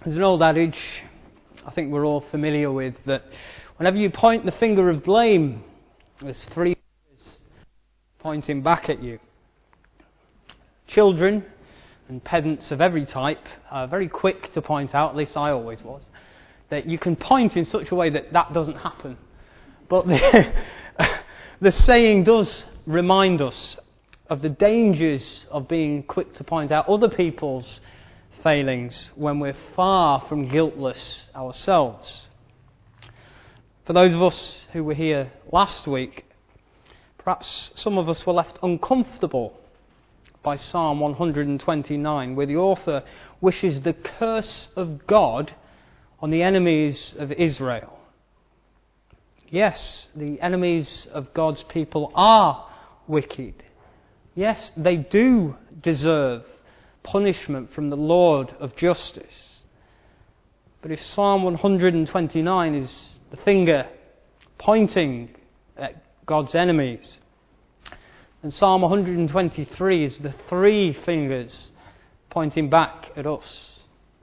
There's an old adage I think we're all familiar with, that whenever you point the finger of blame, there's three fingers pointing back at you. Children and pedants of every type are very quick to point out, at least I always was, that you can point in such a way that that doesn't happen. But the saying does remind us of the dangers of being quick to point out other people's failings when we're far from guiltless ourselves. For those of us who were here last week, perhaps some of us were left uncomfortable by Psalm 129, where the author wishes the curse of God on the enemies of Israel. Yes, the enemies of God's people are wicked. Yes, they do deserve punishment from the Lord of justice. But if Psalm 129 is the finger pointing at God's enemies, and Psalm 123 is the three fingers pointing back at us.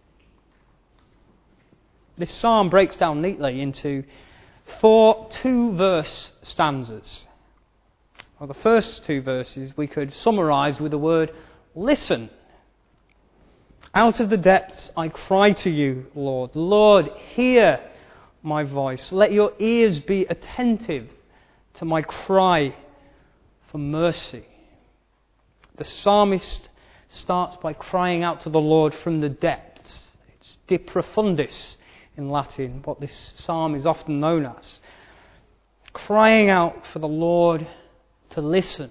This psalm breaks down neatly into 4 two-verse stanzas. Well, the first 2 verses we could summarise with the word listen. Out of the depths I cry to you, Lord. Lord, hear my voice. Let your ears be attentive to my cry for mercy. The psalmist starts by crying out to the Lord from the depths. It's de profundis in Latin, what this psalm is often known as. Crying out for the Lord to listen.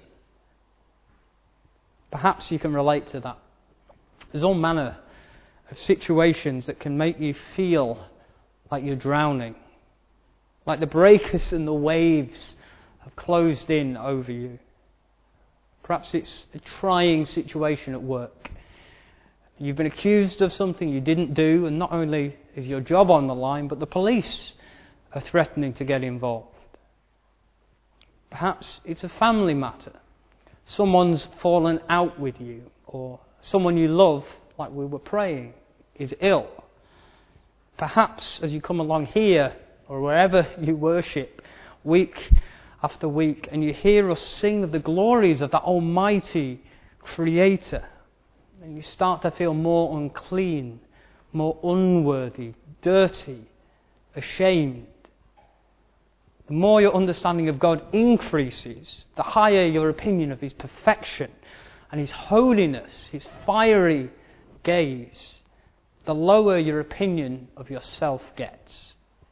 Perhaps you can relate to that. There's all manner of situations that can make you feel like you're drowning, like the breakers and the waves have closed in over you. Perhaps it's a trying situation at work. You've been accused of something you didn't do, and not only is your job on the line, but the police are threatening to get involved. Perhaps it's a family matter. Someone's fallen out with you, or someone you love, like we were praying, is ill. Perhaps as you come along here, or wherever you worship, week after week, and you hear us sing of the glories of that almighty Creator, and you start to feel more unclean, more unworthy, dirty, ashamed. The more your understanding of God increases, the higher your opinion of His perfection and His holiness, His fiery gaze, the lower your opinion of yourself gets.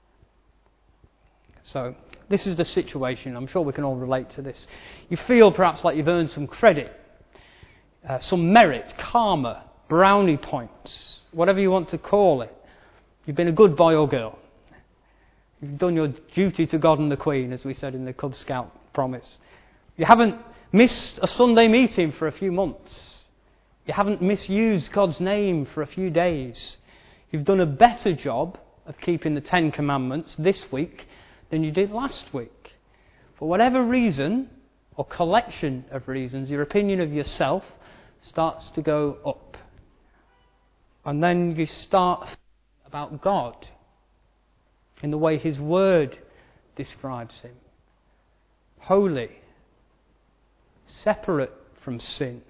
So, this is the situation. I'm sure we can all relate to this. You feel perhaps like you've earned some credit, some merit, karma, brownie points, whatever you want to call it. You've been a good boy or girl. You've done your duty to God and the Queen, as we said in the Cub Scout promise. You haven't missed a Sunday meeting for a few months. You haven't misused God's name for a few days. You've done a better job of keeping the 10 Commandments this week than you did last week. For whatever reason, or collection of reasons, your opinion of yourself starts to go up. And then you start about God in the way His Word describes Him. Holy, separate from sin,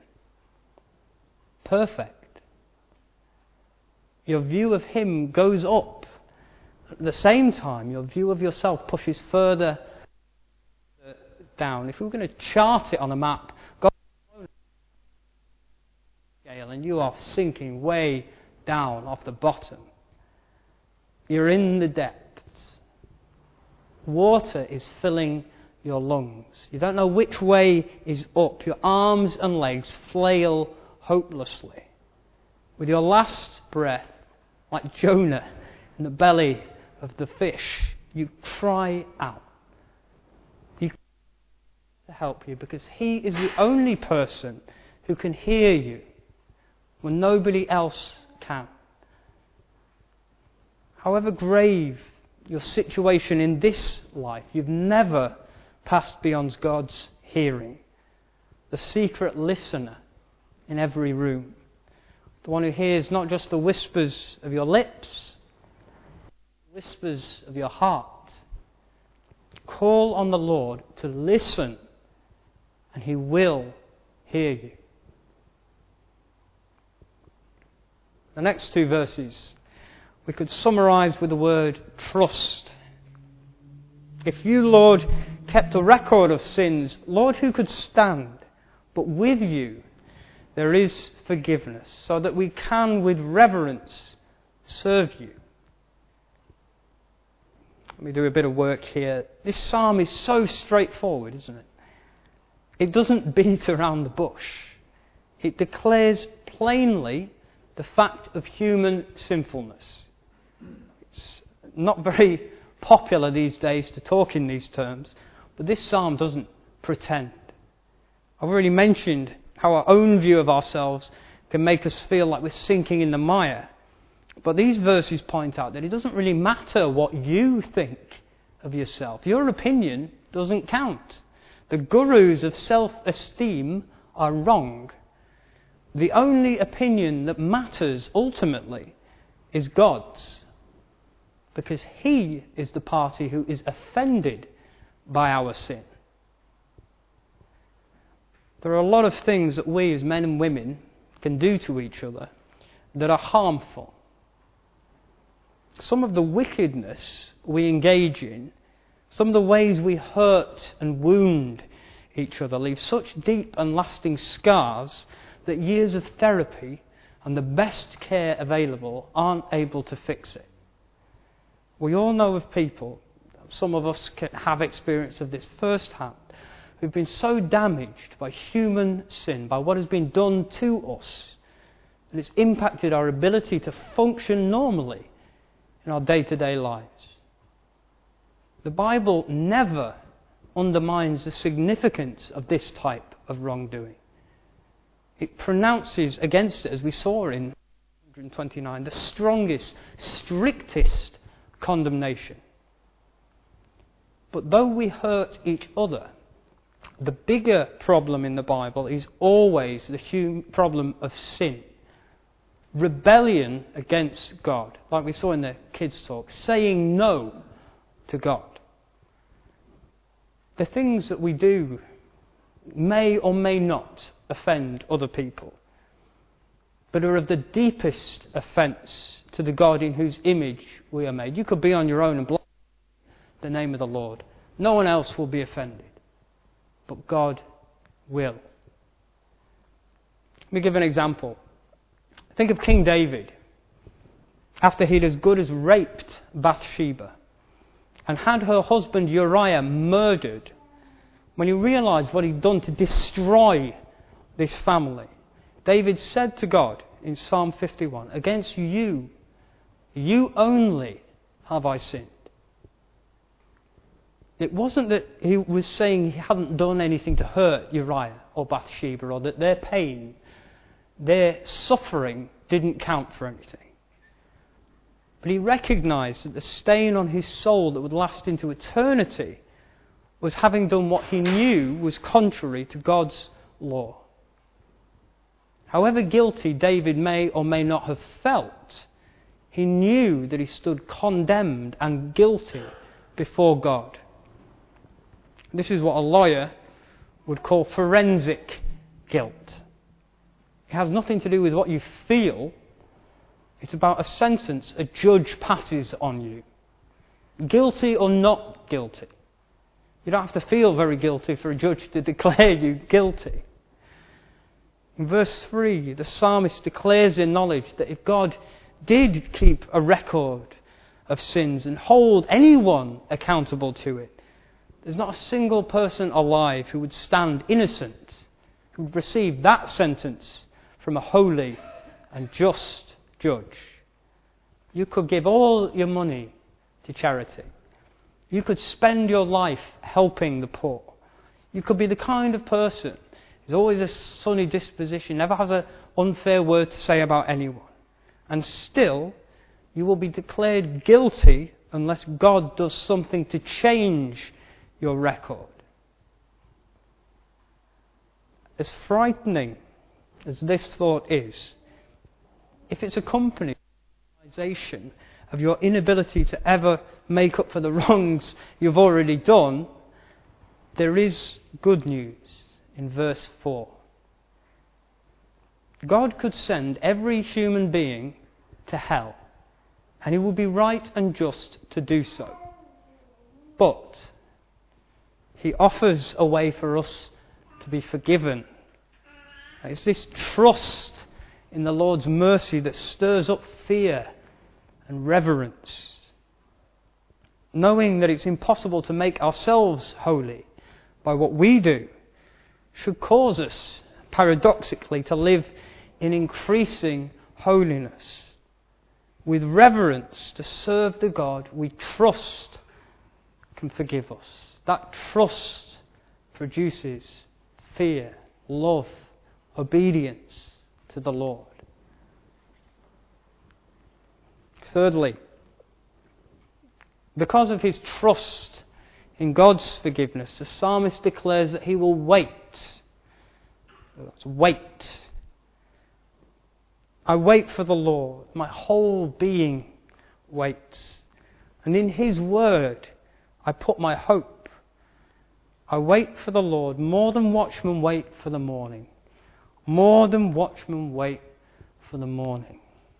perfect. Your view of Him goes up. At the same time, your view of yourself pushes further down. If we were going to chart it on a map, God is scale, and you are sinking way down off the bottom. You're in the depths. Water is filling your lungs. You don't know which way is up. Your arms and legs flail hopelessly. With your last breath, like Jonah in the belly of the fish, you cry out. He to help you because He is the only person who can hear you when nobody else can. However grave your situation in this life, you've never passed beyond God's hearing. The secret listener in every room. The one who hears not just the whispers of your lips, whispers of your heart. Call on the Lord to listen, and He will hear you. The next two verses we could summarize with the word trust. If you, Lord, kept a record of sins, Lord, who could stand? But with you there is forgiveness, so that we can with reverence serve you. Let me do a bit of work here. This psalm is so straightforward, isn't it? It doesn't beat around the bush. It declares plainly the fact of human sinfulness. It's not very popular these days to talk in these terms, but this psalm doesn't pretend. I've already mentioned how our own view of ourselves can make us feel like we're sinking in the mire. But these verses point out that it doesn't really matter what you think of yourself. Your opinion doesn't count. The gurus of self-esteem are wrong. The only opinion that matters ultimately is God's, because He is the party who is offended by our sin. There are a lot of things that we as men and women can do to each other that are harmful. Some of the wickedness we engage in, some of the ways we hurt and wound each other leave such deep and lasting scars that years of therapy and the best care available aren't able to fix it. We all know of people, some of us can have experience of this firsthand, who've been so damaged by human sin, by what has been done to us, that it's impacted our ability to function normally in our day-to-day lives. The Bible never undermines the significance of this type of wrongdoing. It pronounces against it, as we saw in 129, the strongest, strictest condemnation. But though we hurt each other, the bigger problem in the Bible is always the problem of sin. Rebellion against God, like we saw in the kids' talk, saying no to God. The things that we do may or may not offend other people, but are of the deepest offence to the God in whose image we are made. You could be on your own and blaspheme the name of the Lord. No one else will be offended, but God will. Let me give an example. Think of King David, after he'd as good as raped Bathsheba and had her husband Uriah murdered. When he realised what he'd done to destroy this family, David said to God in Psalm 51, "Against you, you only have I sinned." It wasn't that he was saying he hadn't done anything to hurt Uriah or Bathsheba, or that their pain, their suffering didn't count for anything. But he recognised that the stain on his soul that would last into eternity was having done what he knew was contrary to God's law. However guilty David may or may not have felt, he knew that he stood condemned and guilty before God. This is what a lawyer would call forensic guilt. It has nothing to do with what you feel. It's about a sentence a judge passes on you. Guilty or not guilty. You don't have to feel very guilty for a judge to declare you guilty. In verse 3, the psalmist declares in knowledge that if God did keep a record of sins and hold anyone accountable to it, there's not a single person alive who would stand innocent, who would receive that sentence from a holy and just judge. You could give all your money to charity. You could spend your life helping the poor. You could be the kind of person who's always a sunny disposition, never has an unfair word to say about anyone. And still, you will be declared guilty unless God does something to change your record. As frightening as this thought is, if it's accompanied by the realization of your inability to ever make up for the wrongs you've already done, there is good news in verse 4. God could send every human being to hell, and He would be right and just to do so. But He offers a way for us to be forgiven. It's this trust in the Lord's mercy that stirs up fear and reverence. Knowing that it's impossible to make ourselves holy by what we do should cause us, paradoxically, to live in increasing holiness, with reverence to serve the God we trust can forgive us. That trust produces fear, love, obedience to the Lord. Thirdly, because of his trust in God's forgiveness, the psalmist declares that he will wait. Wait. I wait for the Lord. My whole being waits. And in His word, I put my hope. I wait for the Lord more than watchmen wait for the morning. More than watchmen wait for the morning.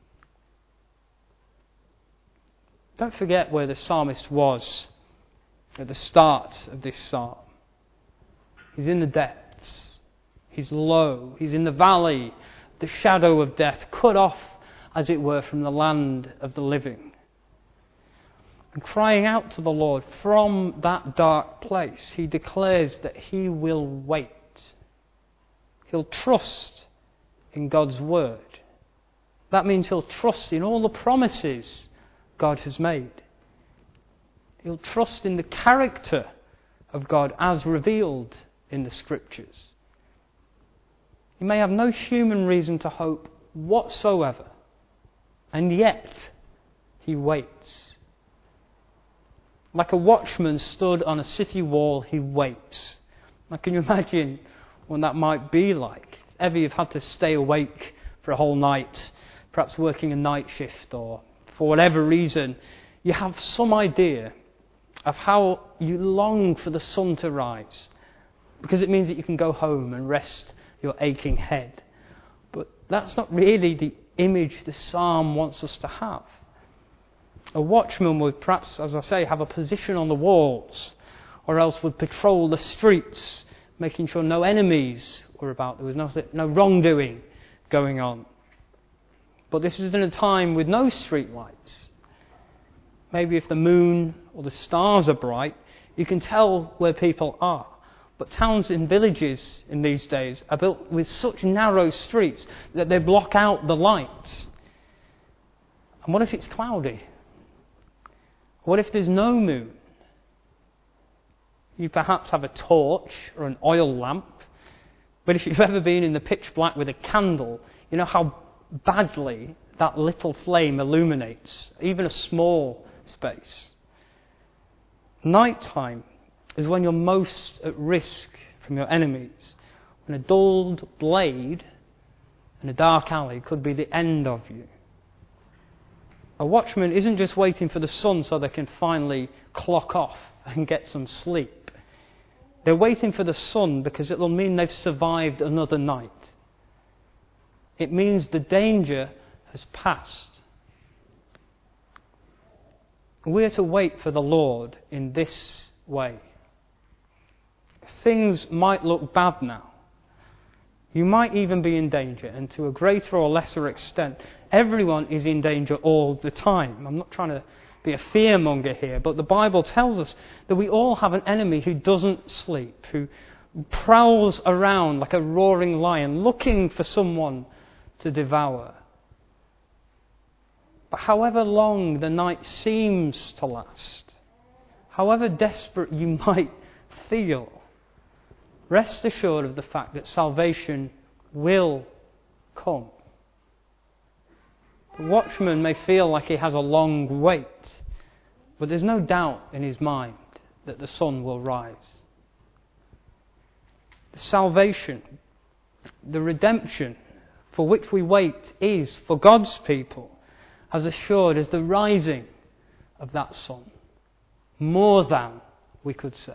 Don't forget where the psalmist was at the start of this psalm. He's in the depths. He's low. He's in the valley, the shadow of death, cut off, as it were, from the land of the living. And crying out to the Lord from that dark place, he declares that he will wait. He'll trust in God's word. That means he'll trust in all the promises God has made. He'll trust in the character of God as revealed in the Scriptures. He may have no human reason to hope whatsoever, and yet he waits. Like a watchman stood on a city wall, he waits. Now, can you imagine what that might be like? If ever you've had to stay awake for a whole night, perhaps working a night shift, or for whatever reason, you have some idea of how you long for the sun to rise, because it means that you can go home and rest your aching head. But that's not really the image the psalm wants us to have. A watchman would perhaps, as I say, have a position on the walls, or else would patrol the streets, making sure no enemies were about. There was no wrongdoing going on. But this is in a time with no street lights. Maybe if the moon or the stars are bright, you can tell where people are. But towns and villages in these days are built with such narrow streets that they block out the light. And what if it's cloudy? What if there's no moon? You perhaps have a torch or an oil lamp, but if you've ever been in the pitch black with a candle, you know how badly that little flame illuminates even a small space. Nighttime is when you're most at risk from your enemies, when a dulled blade in a dark alley could be the end of you. A watchman isn't just waiting for the sun so they can finally clock off and get some sleep. They're waiting for the sun because it will mean they've survived another night. It means the danger has passed. We're to wait for the Lord in this way. Things might look bad now. You might even be in danger, and to a greater or lesser extent, everyone is in danger all the time. I'm not trying to be a fearmonger here, but the Bible tells us that we all have an enemy who doesn't sleep, who prowls around like a roaring lion, looking for someone to devour. But however long the night seems to last, however desperate you might feel, rest assured of the fact that salvation will come. The watchman may feel like he has a long wait, but there's no doubt in his mind that the sun will rise. The salvation, the redemption for which we wait is for God's people, as assured as the rising of that sun. More than, we could say.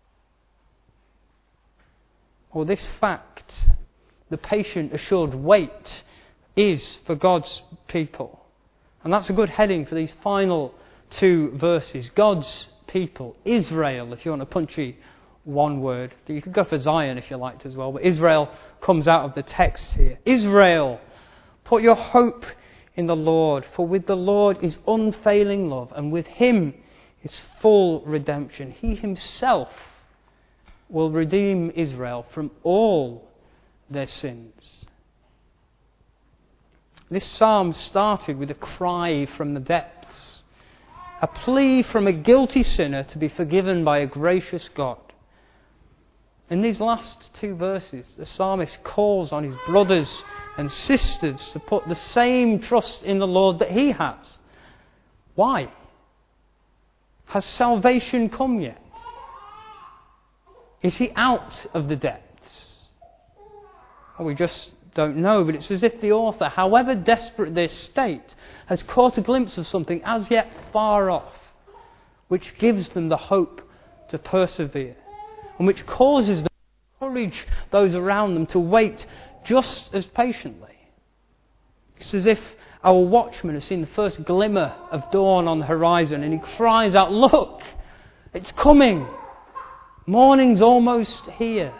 Or this fact, the patient assured wait is for God's people. And that's a good heading for these final two verses. God's people. Israel, if you want a punchy one word. You could go for Zion if you liked as well, but Israel comes out of the text here. Israel, put your hope in the Lord, for with the Lord is unfailing love, and with him is full redemption. He himself will redeem Israel from all their sins. This psalm started with a cry from the depths, a plea from a guilty sinner to be forgiven by a gracious God. In these last two verses, the psalmist calls on his brothers and sisters to put the same trust in the Lord that he has. Why? Has salvation come yet? Is he out of the depths? Well, we just don't know, but it's as if the author, however desperate their state, has caught a glimpse of something as yet far off, which gives them the hope to persevere, and which causes them to encourage those around them to wait just as patiently. It's as if our watchman has seen the first glimmer of dawn on the horizon, and he cries out, "Look, it's coming! Morning's almost here."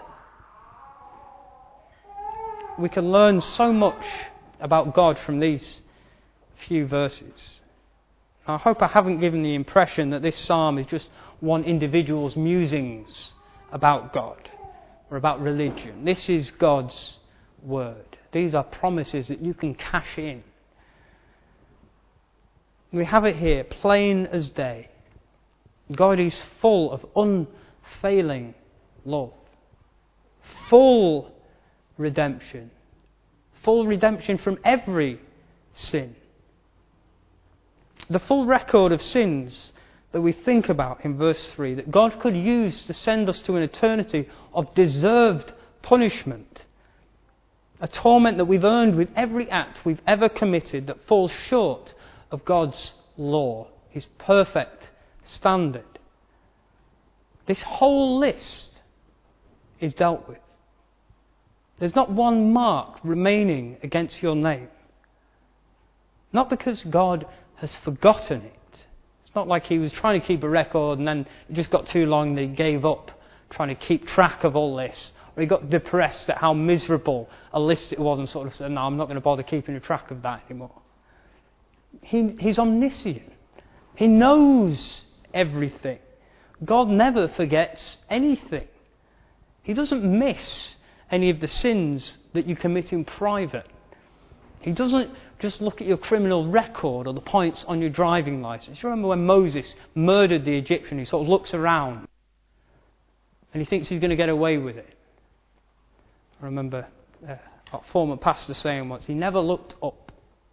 We can learn so much about God from these few verses. I hope I haven't given the impression that this psalm is just one individual's musings about God or about religion. This is God's word. These are promises that you can cash in. We have it here, plain as day. God is full of unfailing love. Full redemption. Full redemption from every sin. The full record of sins that we think about in verse 3, that God could use to send us to an eternity of deserved punishment. A torment that we've earned with every act we've ever committed that falls short of God's law, his perfect standard. This whole list is dealt with. There's not one mark remaining against your name. Not because God has forgotten it. It's not like he was trying to keep a record and then it just got too long and he gave up trying to keep track of all this. Or he got depressed at how miserable a list it was and sort of said, "No, I'm not going to bother keeping a track of that anymore." He's omniscient. He knows everything. God never forgets anything. He doesn't miss any of the sins that you commit in private. He doesn't just look at your criminal record or the points on your driving license. You remember when Moses murdered the Egyptian, he sort of looks around and he thinks he's going to get away with it. I remember our former pastor saying once, he never looked up.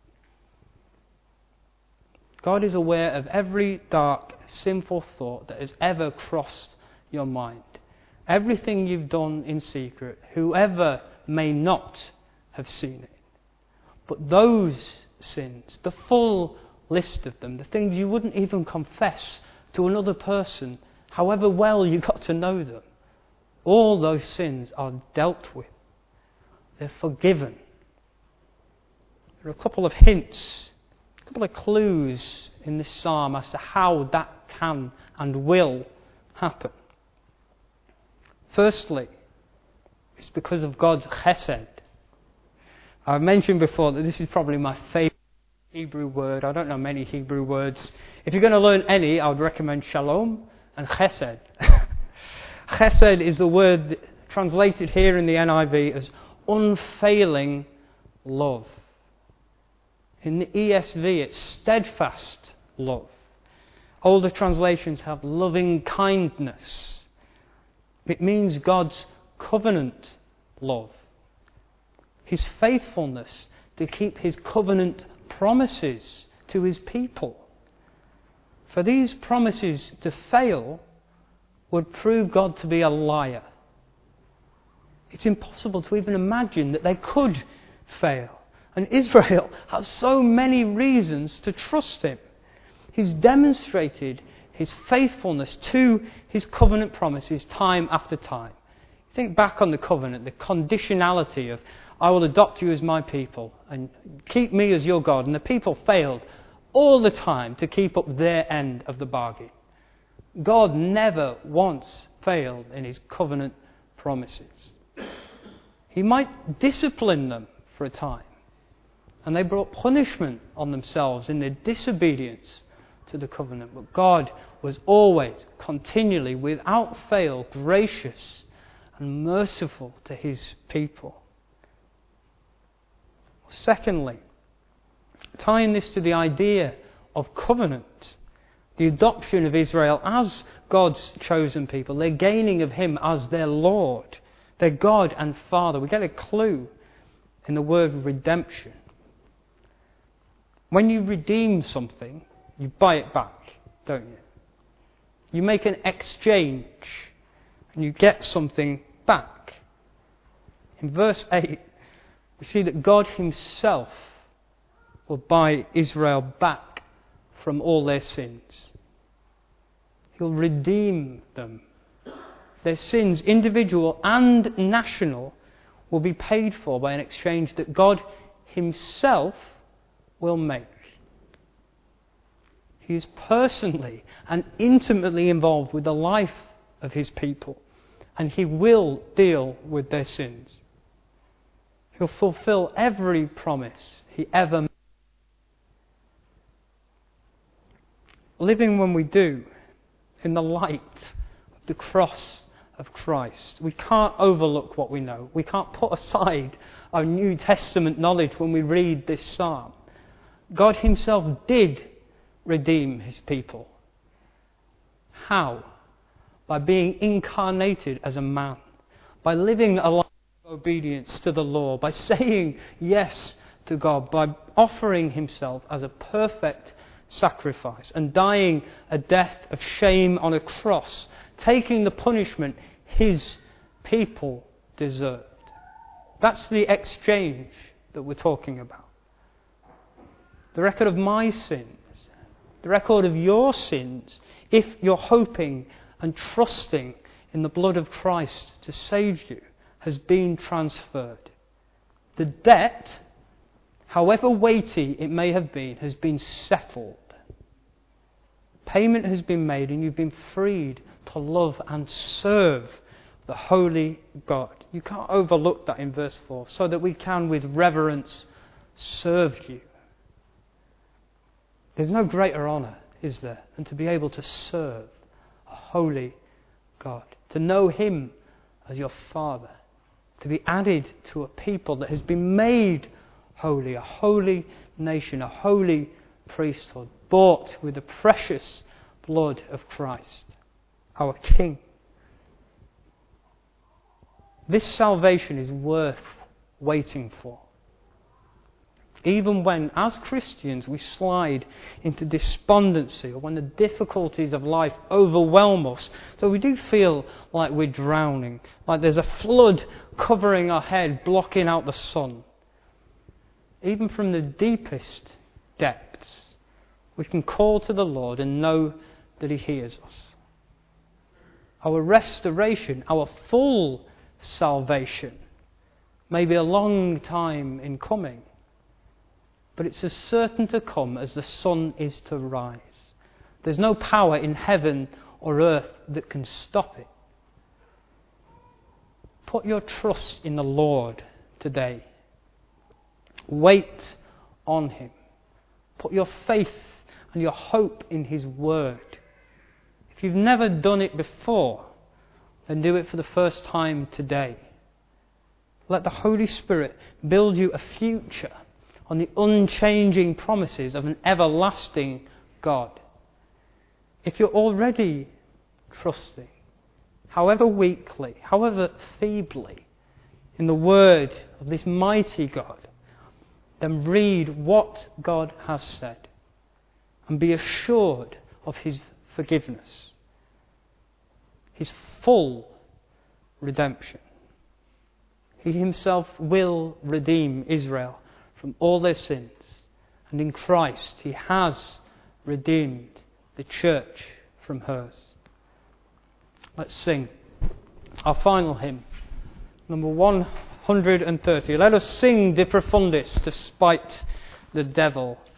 God is aware of every dark, sinful thought that has ever crossed your mind. Everything you've done in secret, whoever may not have seen it. But those sins, the full list of them, the things you wouldn't even confess to another person, however well you got to know them, all those sins are dealt with. They're forgiven. There are a couple of hints, a couple of clues in this psalm as to how that can and will happen. Firstly, it's because of God's chesed. I've mentioned before that this is probably my favourite Hebrew word. I don't know many Hebrew words. If you're going to learn any, I would recommend shalom and chesed. Chesed is the word translated here in the NIV as unfailing love. In the ESV, it's steadfast love. Older translations have loving kindness. It means God's covenant love. His faithfulness to keep his covenant promises to his people. For these promises to fail would prove God to be a liar. It's impossible to even imagine that they could fail. And Israel has so many reasons to trust him. He's demonstrated his faithfulness to his covenant promises time after time. Think back on the covenant, the conditionality of, I will adopt you as my people and keep me as your God. And the people failed all the time to keep up their end of the bargain. God never once failed in his covenant promises. He might discipline them for a time, and they brought punishment on themselves in their disobedience to the covenant. But God was always, continually, without fail, gracious and merciful to his people. Secondly, tying this to the idea of covenant, the adoption of Israel as God's chosen people, their gaining of him as their Lord, their God and Father. We get a clue in the word redemption. When you redeem something, you buy it back, don't you? You make an exchange and you get something back. In verse 8, we see that God himself will buy Israel back from all their sins. He'll redeem them. Their sins, individual and national, will be paid for by an exchange that God himself will make. He is personally and intimately involved with the life of his people, and he will deal with their sins. He'll fulfill every promise he ever made. Living when we do, in the light of the cross of Christ, we can't overlook what we know. We can't put aside our New Testament knowledge when we read this psalm. God himself did redeem his people. How? By being incarnated as a man, by living a life of obedience to the law, by saying yes to God, by offering himself as a perfect sacrifice and dying a death of shame on a cross, taking the punishment his people deserved. That's the exchange that we're talking about. The record of my sins, the record of your sins, if you're hoping and trusting in the blood of Christ to save you, has been transferred. The debt, however weighty it may have been, has been settled. Payment has been made and you've been freed to love and serve the holy God. You can't overlook that in verse 4, so that we can with reverence serve you. There's no greater honour, is there, than to be able to serve a holy God, to know him as your Father, to be added to a people that has been made holy, a holy nation, a holy priesthood, bought with the precious blood of Christ, our King. This salvation is worth waiting for. Even when, as Christians, we slide into despondency or when the difficulties of life overwhelm us, so we do feel like we're drowning, like there's a flood covering our head, blocking out the sun. Even from the deepest depths, we can call to the Lord and know that he hears us. Our restoration, our full salvation, may be a long time in coming, but it's as certain to come as the sun is to rise. There's no power in heaven or earth that can stop it. Put your trust in the Lord today. Wait on him. Put your faith and your hope in his word. If you've never done it before, then do it for the first time today. Let the Holy Spirit build you a future on the unchanging promises of an everlasting God. If you're already trusting, however weakly, however feebly, in the word of this mighty God, then read what God has said and be assured of his forgiveness, his full redemption, He himself will redeem Israel from all their sins. And in Christ he has redeemed the church from hers. Let's sing our final hymn, number 130. Let us sing De Profundis, despite the devil.